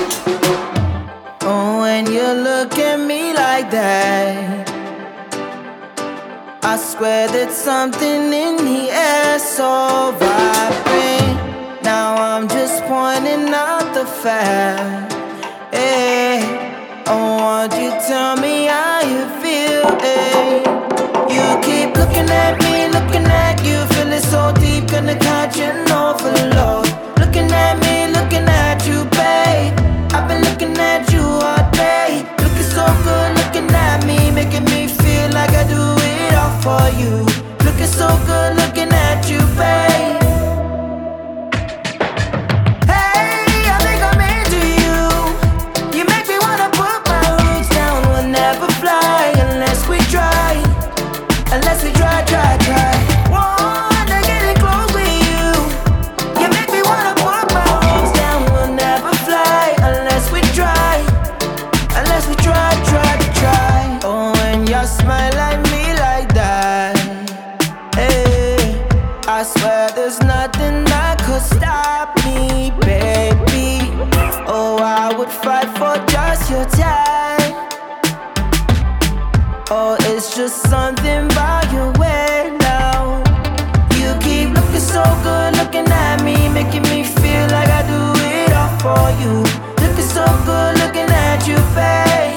Oh, when you look at me like that, I swear that something in the air so vibrant. Now I'm just pointing out the fact. Hey, oh, won't you tell me how you feel? Hey, you keep looking at me, looking at you, feeling so deep, gonna catch an overload. Looking at me, looking at you, babe. I've been looking at you all day. Looking so good, looking at me, making me feel like I do it all for you. Looking so good, looking at you, babe. Hey, I think I'm into you. You make me wanna put my roots down. We'll never fly unless we try. Unless we try, try, try. Wanna get it close with you. You make me wanna put my roots down. We'll never fly unless we try. Unless we try, try, try. Oh, when you smile at me like that, hey, I swear there's nothing that could stop me, baby. Oh, I would fight for just your time. Oh, it's just something about your way now. You keep looking so good, looking at me, making me feel like I do it all for you. Looking so good, looking at you, babe.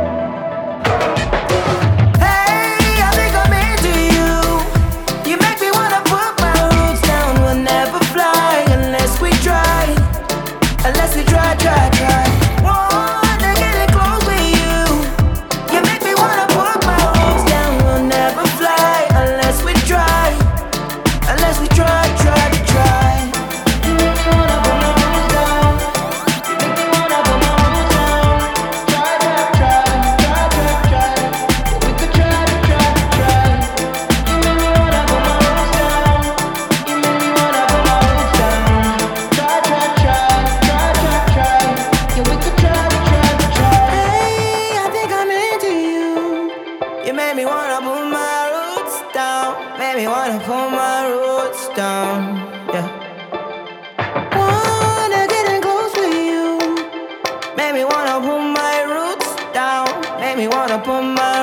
Hey, I think I'm into you. You make me wanna put my roots down. We'll never fly unless we try. Unless we try, try, try. Wanna get it close with you. You make me wanna put my roots down. We'll never fly unless we try. Unless we try, try, try. You make me wanna put my roots down. You make me wanna put my roots down. Try, try, try, try, try, try. We could try, try, try. You make me wanna put my roots down. You make me wanna put my roots down. Try, try, try, try, try, try. Yeah, we could try, try, try. Hey, I think I'm into you. You made me wanna put my roots down. Made me wanna put my roots down. Yeah. Wanna get in close with you. Made me wanna put my roots down. Made me wanna put my